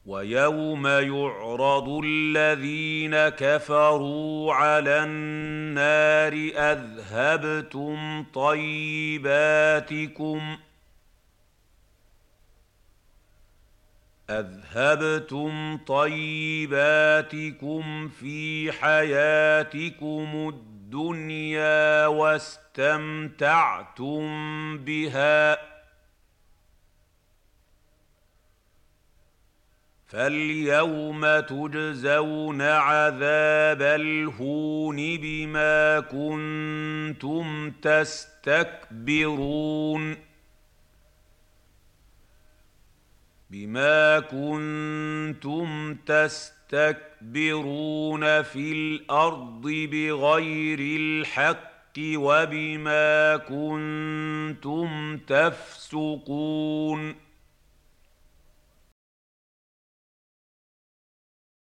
ويوم يعرض الذين كفروا على النار أذهبتم طيباتكم في حياتكم الدنيا واستمتعتم بها، فاليوم تجزون عذاب الهون بما كنتم تستكبرون في الأرض بغير الحق وبما كنتم تفسقون.